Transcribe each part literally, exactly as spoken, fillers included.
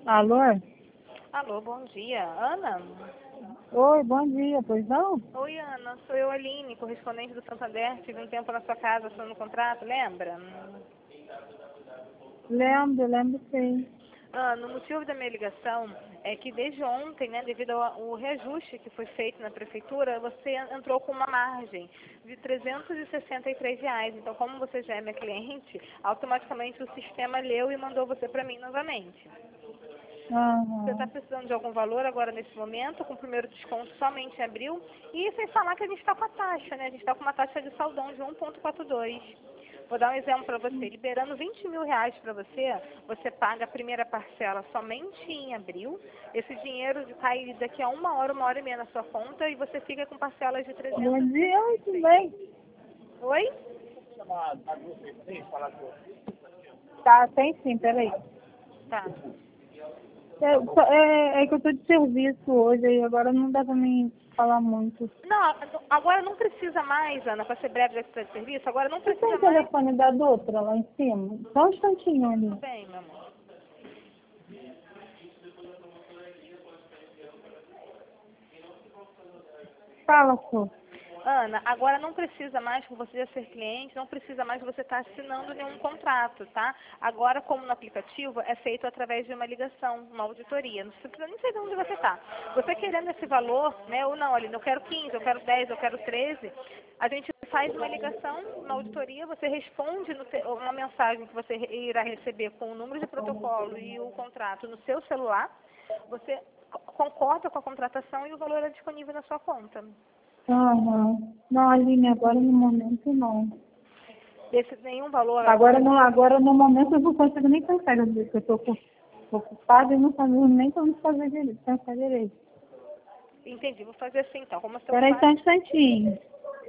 Alô? Alô, bom dia. Ana? Oi, bom dia, pois não? Oi, Ana. Sou eu, Aline, correspondente do Santander. Tive um tempo na sua casa assinando o contrato, lembra? Lembro, lembro sim. Ana, o motivo da minha ligação é que desde ontem, né, devido ao, ao reajuste que foi feito na prefeitura, você entrou com uma margem de trezentos e sessenta e três reais. Então, como você já é minha cliente, automaticamente o sistema leu e mandou você para mim novamente. Você está Aham. precisando de algum valor agora nesse momento, com o primeiro desconto somente em abril, e sem falar que a gente está com a taxa, né? A gente está com uma taxa de saldão de um vírgula quarenta e dois. Vou dar um exemplo para você. Liberando vinte mil reais para você, você paga a primeira parcela somente em abril. Esse dinheiro cai daqui a uma hora, uma hora e meia na sua conta e você fica com parcelas de Bom trezentos e dia, oi, sessenta tudo e bem? seis. Oi? Tá, tem sim, peraí. Tá. É, só- é, é que eu tô de serviço hoje, aí agora não dá pra mim falar muito. Não, agora não precisa mais, Ana, para ser breve já de serviço, agora não Você tem precisa o mais. telefone da doutora lá em cima? Só um instantinho ali. Tudo bem, meu amor. Fala, Sô. Ana, agora não precisa mais, por você já ser cliente, não precisa mais você estar assinando nenhum contrato, tá? Agora, como no aplicativo, é feito através de uma ligação, uma auditoria. Não precisa nem saber onde você está. Você querendo esse valor, né, ou não, ali, eu quero quinze, eu quero dez, eu quero treze, a gente faz uma ligação, uma auditoria, você responde no te- uma mensagem que você irá receber com o número de protocolo e o contrato no seu celular, você co- concorda com a contratação e o valor é disponível na sua conta. Aham. Não, Aline, agora no momento não. Desse nenhum valor Agora, agora. no, agora no momento eu não consigo nem pensar, porque eu tô ocu- ocupada e não sabendo nem como fazer direito, pensar direito. Entendi, vou fazer assim então. Como seu Peraí só pai. um instantinho.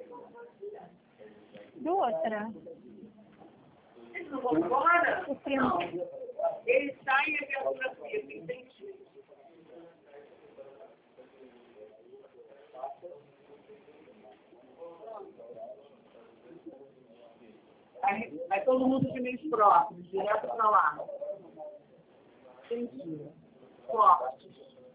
Do outra. Eles não vão embora? O primo. Eles saem e a fotografia, entendi. Aí, vai todo mundo de meios próprios, direto pra lá. Entendi. Fortes.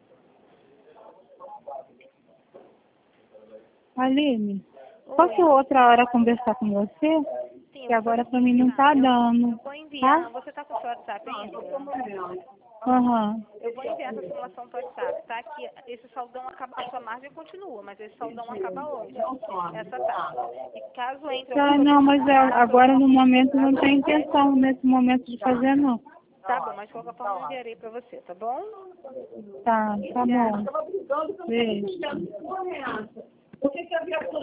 Aline, posso outra hora conversar com você? Sim, eu Que vou agora fazer pra o mim seguinte, não tá eu, dando, eu vou enviar. tá? Você tá com o seu WhatsApp ainda? Aham. Eu vou enviar essa simulação para o WhatsApp, tá? Que esse saldão acaba, a sua margem continua, mas esse saldão acaba hoje. Essa taxa. E caso entre Tá, algum não, tipo de mas é, contrato, agora no alguma momento não coisa, tem intenção nesse momento de fazer não. tá bom, mas de qualquer forma eu enviarei para você, tá bom? Tá, tá bom. Estava brigando pelo Beijo. que eu não Por que que a viatura